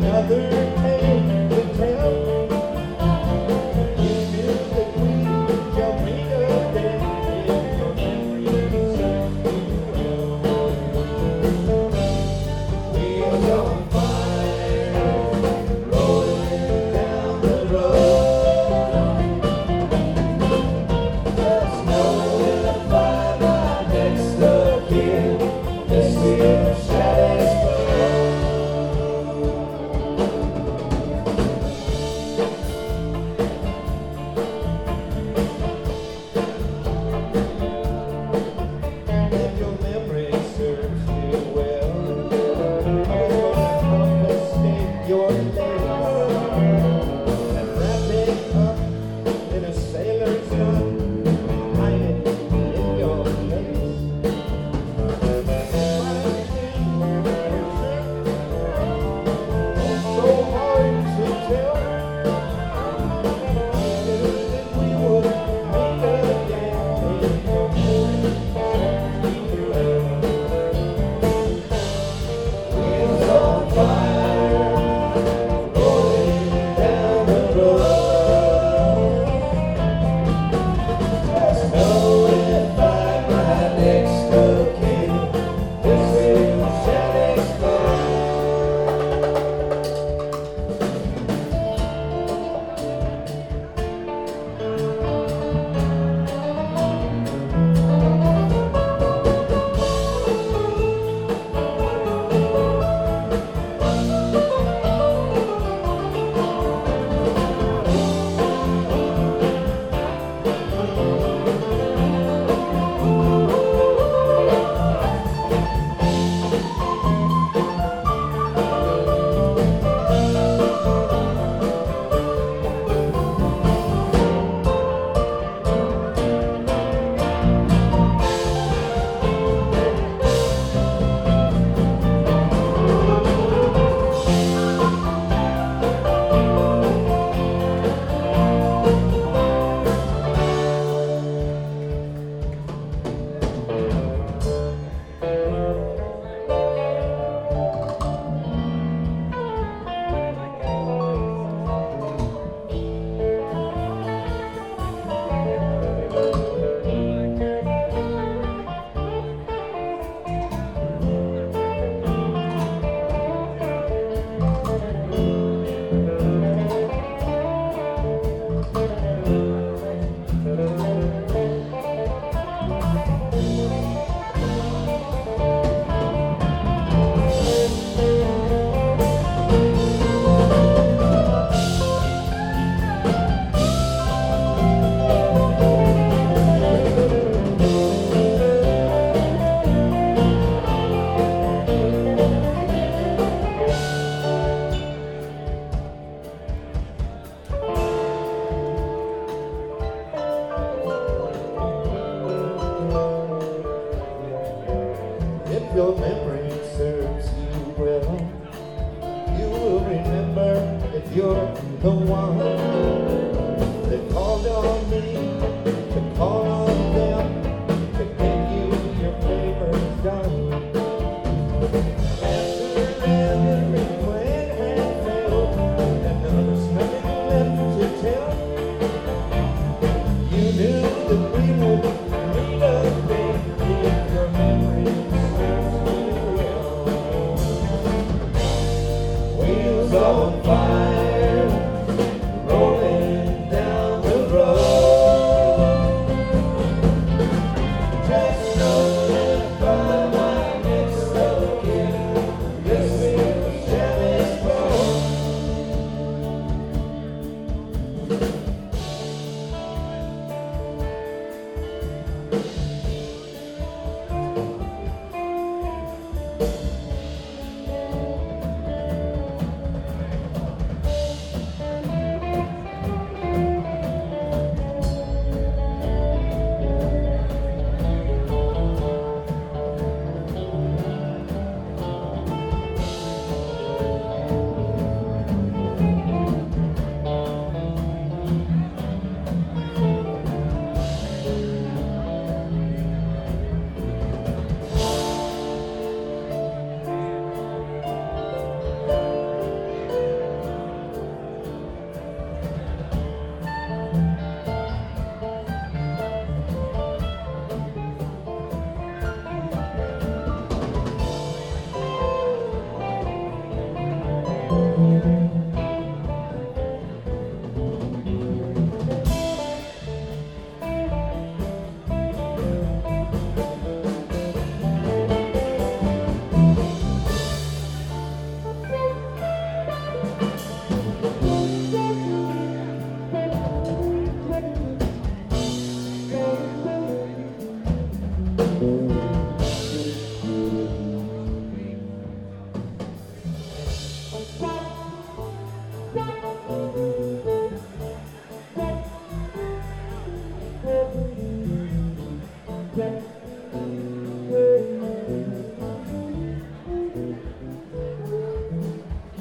your memory serves you well, you will remember that you're the one that called on me, to call on them, to get you your favors done. After every plan had failed and there was nothing left to tell, you knew that we would meet a day if your memory serves you well. Wheels on fire, rolling down the road. Just know that by my next of kin, this will shall explode. Thank you.